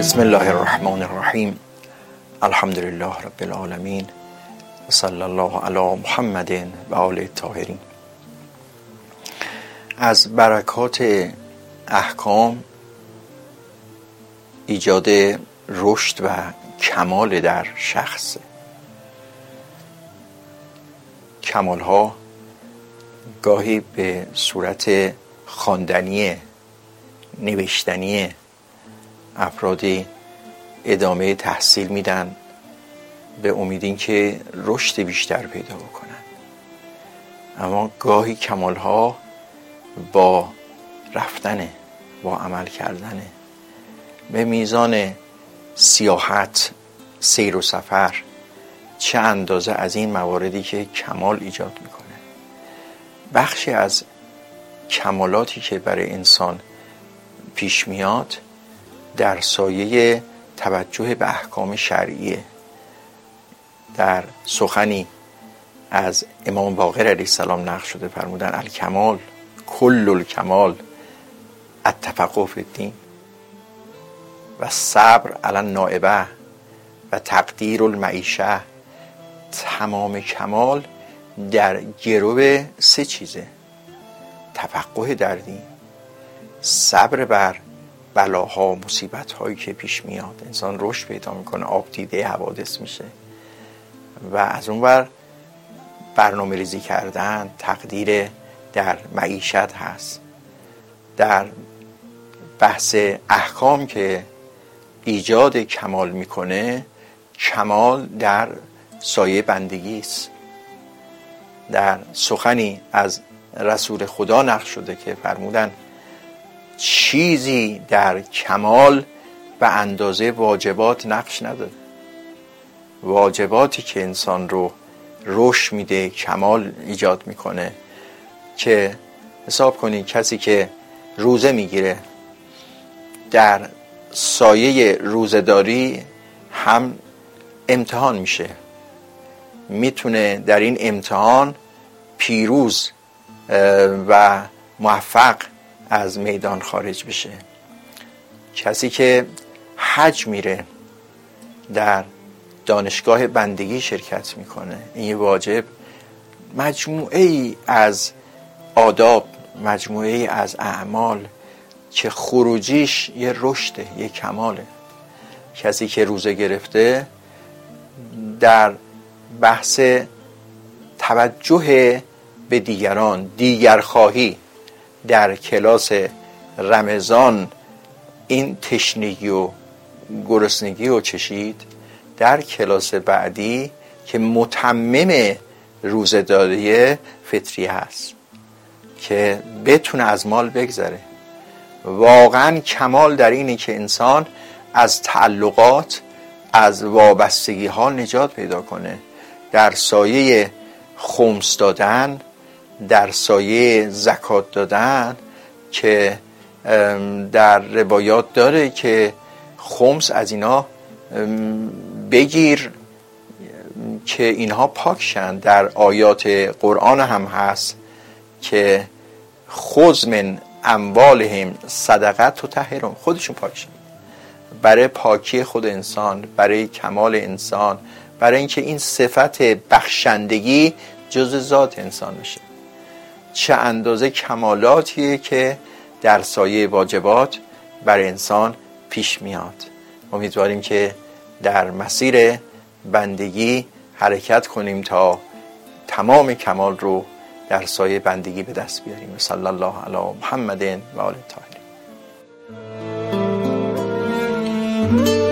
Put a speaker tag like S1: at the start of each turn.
S1: بسم الله الرحمن الرحیم. الحمد لله رب العالمین و صلی الله علی محمد و آله الطاهرین. از برکات احکام ایجاد رشد و کمال در شخص. کمال ها گاهی به صورت خواندنی، نوشتنی، افرادی ادامه تحصیل میدن به امید این که رشد بیشتر پیدا بکنن، اما گاهی کمال ها با رفتن، با عمل کردن به میزان سیاحت، سیر و سفر، چه اندازه از این مواردی که کمال ایجاد میکنه. بخشی از کمالاتی که برای انسان پیش میاد در سایه توجه به احکام شرعیه. در سخنی از امام باقر علیه السلام نقل شده، فرمودن الکمال کل الکمال التفقه فی الدین و صبر علی النائبه و تقدیر المعیشه. تمام کمال در گرو سه چیزه: تفقه در دین، صبر بر بلاها، مصیبت هایی که پیش میاد، انسان رشد پیدا میکنه، آب دیده حوادث میشه، و از اون ور برنامه ریزی کردن، تقدیر در معیشت هست. در بحث احکام که ایجاد کمال میکنه، کمال در سایه بندگی است. در سخنی از رسول خدا نقل شده که فرمودن چیزی در کمال به اندازه واجبات نقش نداره. واجباتی که انسان رو رشد میده، کمال ایجاد میکنه، که حساب کنید کسی که روزه میگیره در سایه روزه‌داری هم امتحان میشه، میتونه در این امتحان پیروز و موفق از میدان خارج بشه. کسی که حج میره در دانشگاه بندگی شرکت میکنه، این واجب مجموعه ای از آداب، مجموعه ای از اعمال که خروجیش یه رشده، یه کماله. کسی که روزه گرفته در بحث توجه به دیگران، دیگرخواهی، در کلاس رمضان این تشنگی و گرسنگی رو چشید، در کلاس بعدی که متمم روزه‌داری فطری هست که بتونه از مال بگذره. واقعا کمال در اینه که انسان از تعلقات، از وابستگی ها نجات پیدا کنه. در سایه خمس دادن، در سایه زکات دادن که در روایات داره که خمس از اینا بگیر که اینها پاکشن. در آیات قرآن هم هست که خذ من اموالهم صدقه تطهرهم، خودشون پاکشن. برای پاکی خود انسان، برای کمال انسان، برای اینکه این صفت بخشندگی جز ذات انسان بشه. چه اندازه کمالاتیه که در سایه واجبات برای انسان پیش میاد. امیدواریم که در مسیر بندگی حرکت کنیم تا تمام کمال رو در سایه بندگی به دست بیاریم. صلی الله علی محمد و آله الطاهرین.